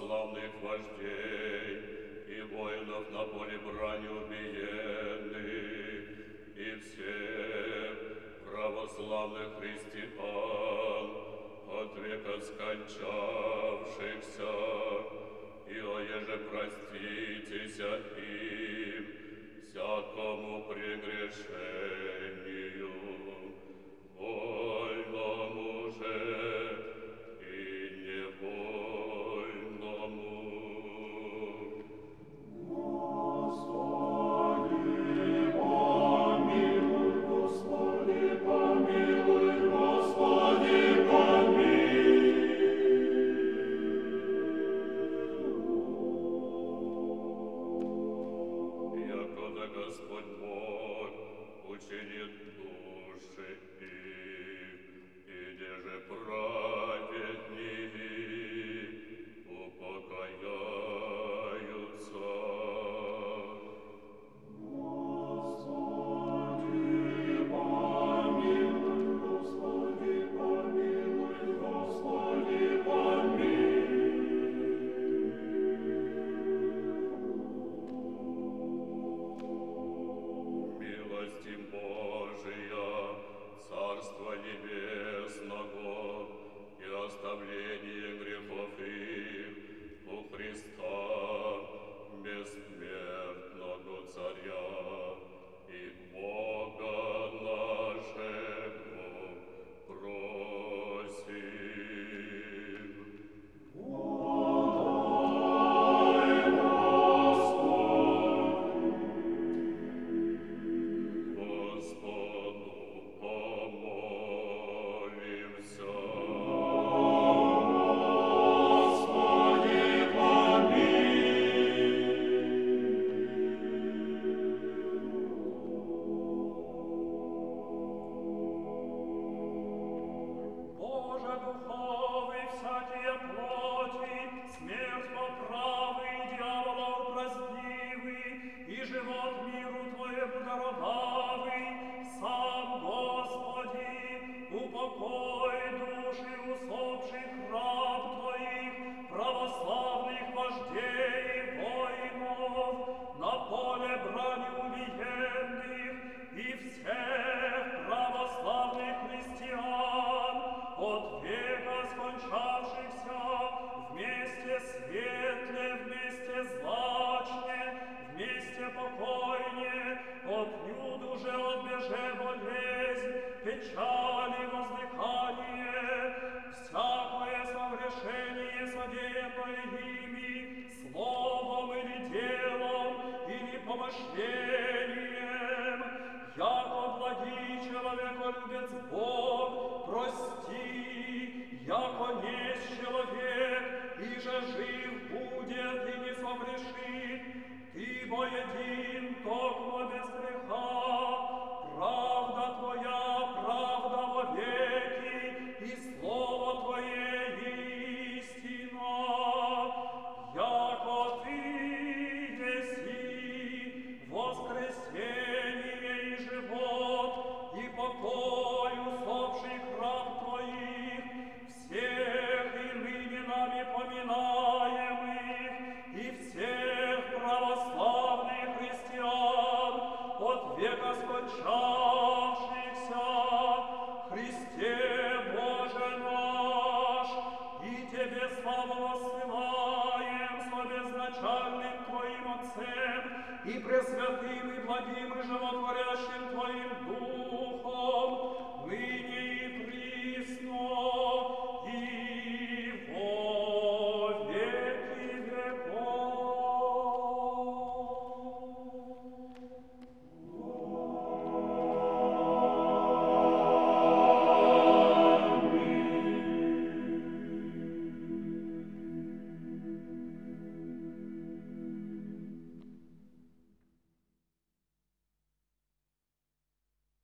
православных вождей и воинов на поле брани убиенных, и всех православных христиан, от века скончавшихся, и оеже проститеся им всякому прегрешению, вольному же и невольному. Господи, помилуй, Господи, помилуй, Господи, помилуй. Якогда Господь Бог учинит души их, и деже праведники упокояются. Господи, помилуй, Господи, помилуй, Господи, помилуй. Милость им Божия, Царства Небесного и оставление грехов их у Христа, бессмертного Царя и Бога нашего просим. Подай, Господи. Господу помолимся. Господи, Боже духовый, всякие плоти, смерть поправый, дьявола упразднивый, и живот миру Твоему даровавый, сам, Господи, упокой души усопших раб Твоих, православных вождей и воинов, на поле брани убиенных, и всех православных христиан, от века скончавшихся, вместе светле, вместе злачне, вместе покойне, отнюдь уже отбеже болезнь, печали, воздыхание, всякое согрешение, содеянное ими, словом или делом, или помышлением, яко благий человеколюбец Бог, прости, яко несть человек, и же жив будет и не согрешит, ты боедин, токмо без греха, правда Твоя, правда вовеки, и слово Твое истина, яко Ты еси воскресение и живот, и покой усопших раб Твоих, всех и ныне нами поминаемых, и всех православных христиан, от века скончавшихся, Христе Боже наш, и Тебе славу воссылаем со безначальным Твоим Отцем, и пресвятым, и благим, и животворящим Твоим Духом,